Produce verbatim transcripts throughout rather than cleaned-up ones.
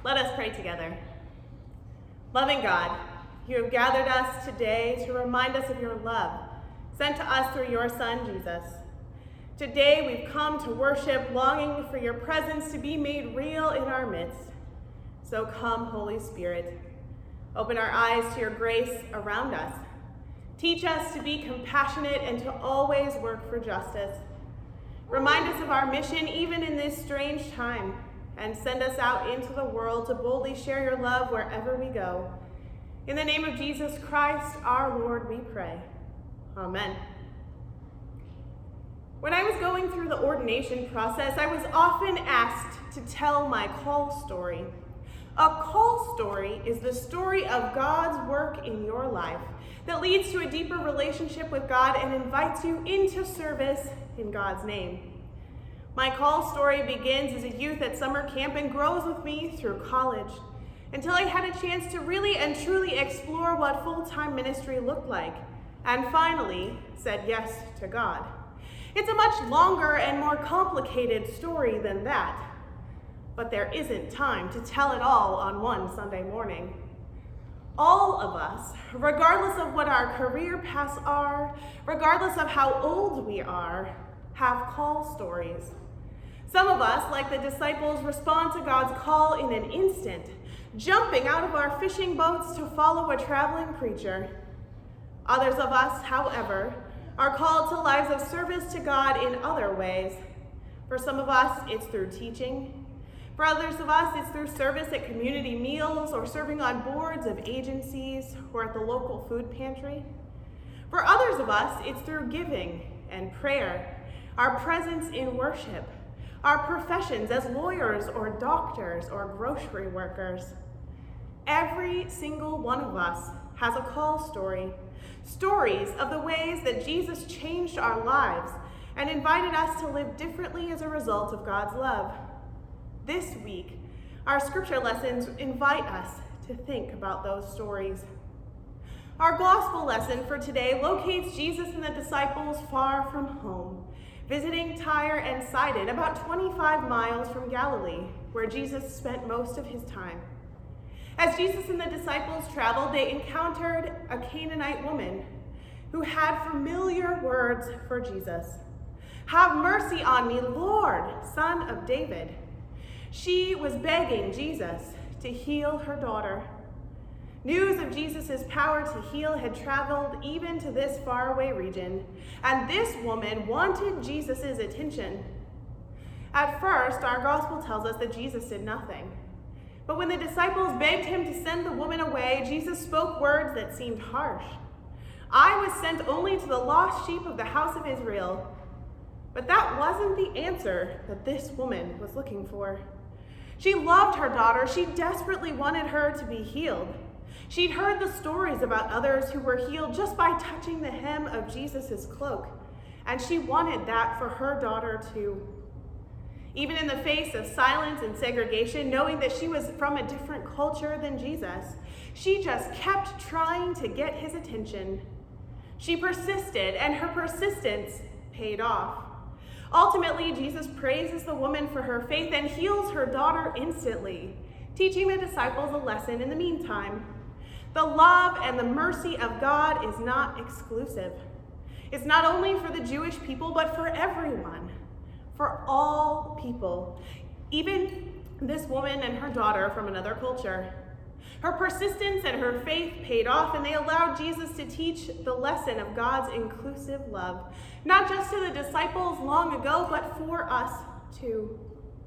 Let us pray together. Loving God, you have gathered us today to remind us of your love, sent to us through your Son, Jesus. Today we've come to worship, longing for your presence to be made real in our midst. So come, Holy Spirit, open our eyes to your grace around us. Teach us to be compassionate and to always work for justice. Remind us of our mission even in this strange time, and send us out into the world to boldly share your love wherever we go. In the name of Jesus Christ, our Lord, we pray. Amen. When I was going through the ordination process, I was often asked to tell my call story. A call story is the story of God's work in your life that leads to a deeper relationship with God and invites you into service in God's name. My call story begins as a youth at summer camp and grows with me through college until I had a chance to really and truly explore what full-time ministry looked like and finally said yes to God. It's a much longer and more complicated story than that, but there isn't time to tell it all on one Sunday morning. All of us, regardless of what our career paths are, regardless of how old we are, have call stories. Some of us, like the disciples, respond to God's call in an instant, jumping out of our fishing boats to follow a traveling preacher. Others of us, however, are called to lives of service to God in other ways. For some of us, it's through teaching. For others of us, it's through service at community meals or serving on boards of agencies or at the local food pantry. For others of us, it's through giving and prayer, our presence in worship, our professions as lawyers or doctors or grocery workers. Every single one of us has a call story, stories of the ways that Jesus changed our lives and invited us to live differently as a result of God's love. This week, our scripture lessons invite us to think about those stories. Our gospel lesson for today locates Jesus and the disciples far from home, visiting Tyre and Sidon, about twenty-five miles from Galilee, where Jesus spent most of his time. As Jesus and the disciples traveled, they encountered a Canaanite woman who had familiar words for Jesus. "Have mercy on me, Lord, Son of David." She was begging Jesus to heal her daughter. News of Jesus' power to heal had traveled even to this faraway region, and this woman wanted Jesus' attention. At first, our gospel tells us that Jesus did nothing. But when the disciples begged him to send the woman away, Jesus spoke words that seemed harsh. "I was sent only to the lost sheep of the house of Israel." But that wasn't the answer that this woman was looking for. She loved her daughter. She desperately wanted her to be healed. She'd heard the stories about others who were healed just by touching the hem of Jesus' cloak, and she wanted that for her daughter too. Even in the face of silence and segregation, knowing that she was from a different culture than Jesus, she just kept trying to get his attention. She persisted, and her persistence paid off. Ultimately, Jesus praises the woman for her faith and heals her daughter instantly, teaching the disciples a lesson in the meantime. The love and the mercy of God is not exclusive. It's not only for the Jewish people, but for everyone, for all people, even this woman and her daughter from another culture. Her persistence and her faith paid off, and they allowed Jesus to teach the lesson of God's inclusive love, not just to the disciples long ago, but for us too.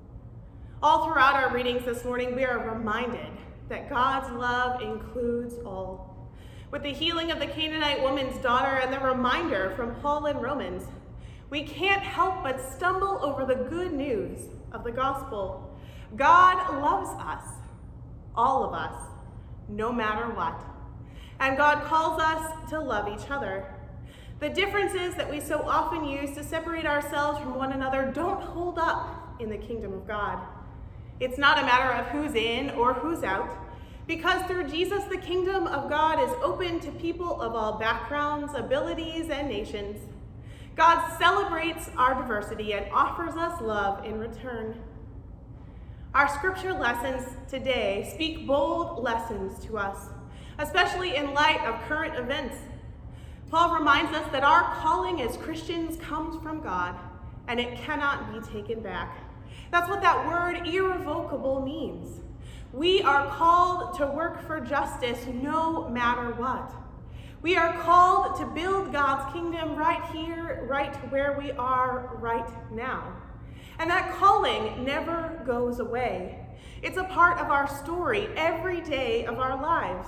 All throughout our readings this morning, we are reminded that God's love includes all. With the healing of the Canaanite woman's daughter and the reminder from Paul in Romans, we can't help but stumble over the good news of the gospel. God loves us, all of us, no matter what. And God calls us to love each other. The differences that we so often use to separate ourselves from one another don't hold up in the kingdom of God. It's not a matter of who's in or who's out, because through Jesus, the kingdom of God is open to people of all backgrounds, abilities, and nations. God celebrates our diversity and offers us love in return. Our scripture lessons today speak bold lessons to us, especially in light of current events. Paul reminds us that our calling as Christians comes from God, and it cannot be taken back. That's what that word irrevocable means. We are called to work for justice no matter what. We are called to build God's kingdom right here, right where we are right now. And that calling never goes away. It's a part of our story every day of our lives.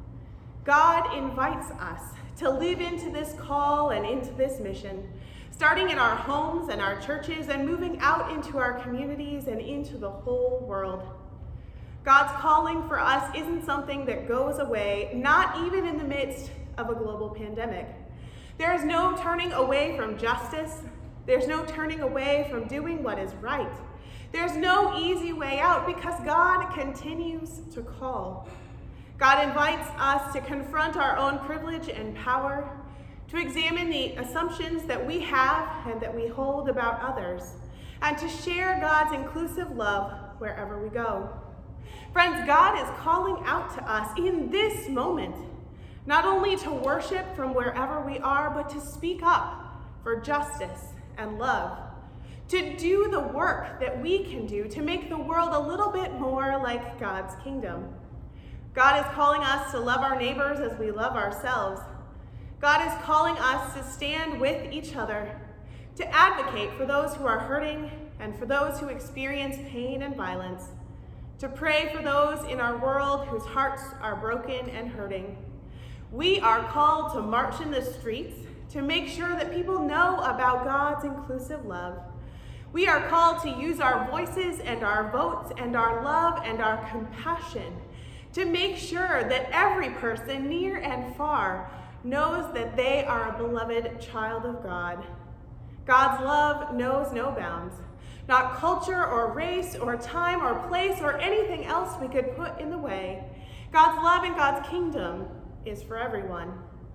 God invites us to live into this call and into this mission, starting in our homes and our churches and moving out into our communities and into the whole world. God's calling for us isn't something that goes away, not even in the midst of a global pandemic. There is no turning away from justice. There's no turning away from doing what is right. There's no easy way out because God continues to call. God invites us to confront our own privilege and power, to examine the assumptions that we have and that we hold about others, and to share God's inclusive love wherever we go. Friends, God is calling out to us in this moment, not only to worship from wherever we are, but to speak up for justice and love, to do the work that we can do to make the world a little bit more like God's kingdom. God is calling us to love our neighbors as we love ourselves. God is calling us to stand with each other, to advocate for those who are hurting and for those who experience pain and violence, to pray for those in our world whose hearts are broken and hurting. We are called to march in the streets to make sure that people know about God's inclusive love. We are called to use our voices and our votes and our love and our compassion to make sure that every person near and far knows that they are a beloved child of God. God's love knows no bounds. Not culture or race or time or place or anything else we could put in the way. God's love and God's kingdom is for everyone.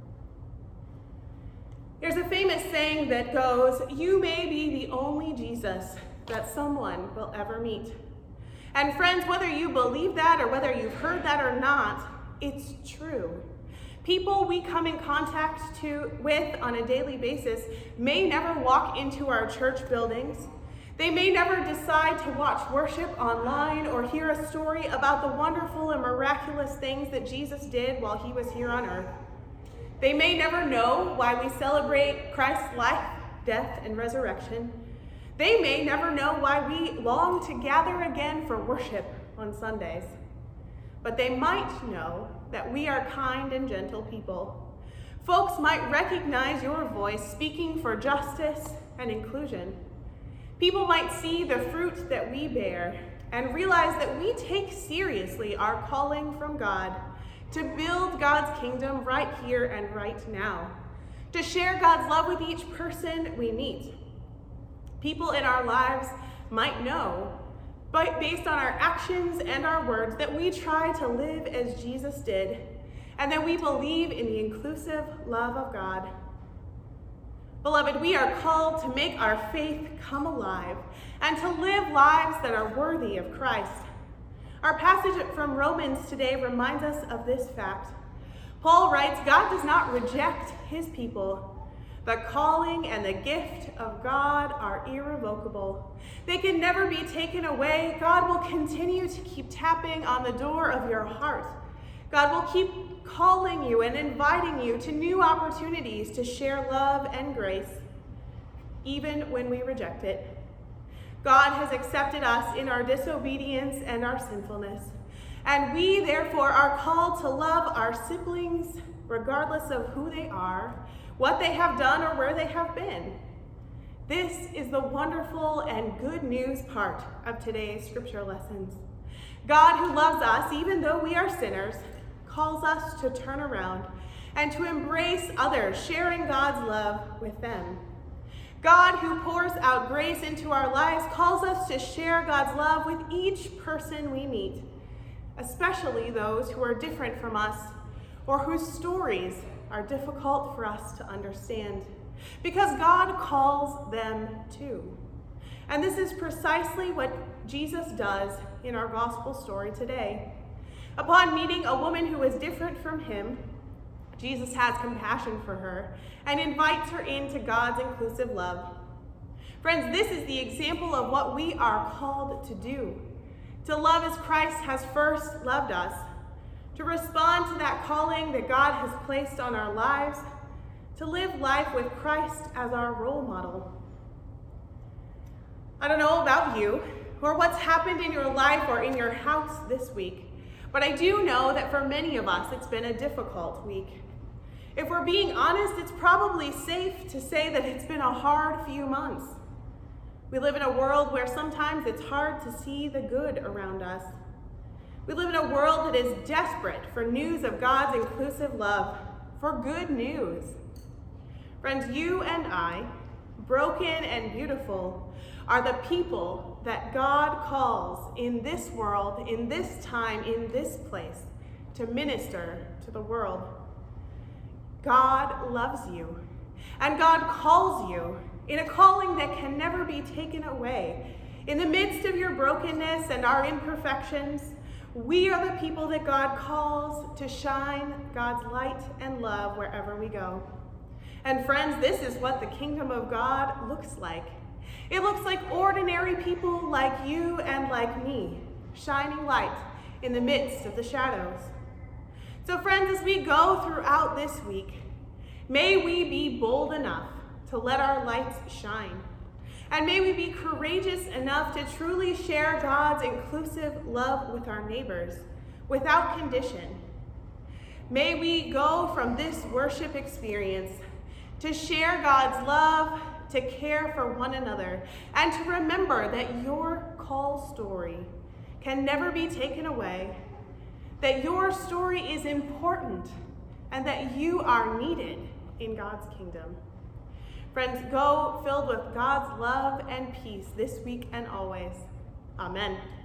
There's a famous saying that goes, "You may be the only Jesus that someone will ever meet." And friends, whether you believe that or whether you've heard that or not, it's true. People we come in contact to, with on a daily basis may never walk into our church buildings. They may never decide to watch worship online or hear a story about the wonderful and miraculous things that Jesus did while he was here on earth. They may never know why we celebrate Christ's life, death, and resurrection. They may never know why we long to gather again for worship on Sundays. But they might know that we are kind and gentle people. Folks might recognize your voice speaking for justice and inclusion. People might see the fruit that we bear and realize that we take seriously our calling from God to build God's kingdom right here and right now, to share God's love with each person we meet. People in our lives might know, but based on our actions and our words, that we try to live as Jesus did, and that we believe in the inclusive love of God. Beloved, we are called to make our faith come alive and to live lives that are worthy of Christ. Our passage from Romans today reminds us of this fact. Paul writes, God does not reject his people. The calling and the gift of God are irrevocable. They can never be taken away. God will continue to keep tapping on the door of your heart. God will keep calling you and inviting you to new opportunities to share love and grace, even when we reject it. God has accepted us in our disobedience and our sinfulness, and we therefore are called to love our siblings regardless of who they are, what they have done, or where they have been. This is the wonderful and good news part of today's scripture lessons. God, who loves us even though we are sinners, calls us to turn around and to embrace others, sharing God's love with them. God, who pours out grace into our lives, calls us to share God's love with each person we meet, especially those who are different from us or whose stories are difficult for us to understand, because God calls them too. And this is precisely what Jesus does in our gospel story today. Upon meeting a woman who is different from him, Jesus has compassion for her and invites her into God's inclusive love. Friends, this is the example of what we are called to do, to love as Christ has first loved us, to respond to that calling that God has placed on our lives, to live life with Christ as our role model. I don't know about you or what's happened in your life or in your house this week, but I do know that for many of us, it's been a difficult week. If we're being honest, it's probably safe to say that it's been a hard few months. We live in a world where sometimes it's hard to see the good around us. We live in a world that is desperate for news of God's inclusive love, for good news. Friends, you and I, broken and beautiful, are the people that God calls in this world, in this time, in this place, to minister to the world. God loves you, and God calls you in a calling that can never be taken away. In the midst of your brokenness and our imperfections, we are the people that God calls to shine God's light and love wherever we go. And friends, this is what the kingdom of God looks like. It looks like ordinary people like you and like me, shining light in the midst of the shadows. So friends, as we go throughout this week, may we be bold enough to let our lights shine. And may we be courageous enough to truly share God's inclusive love with our neighbors without condition. May we go from this worship experience to share God's love, to care for one another, and to remember that your call story can never be taken away, that your story is important, and that you are needed in God's kingdom. Friends, go filled with God's love and peace this week and always. Amen.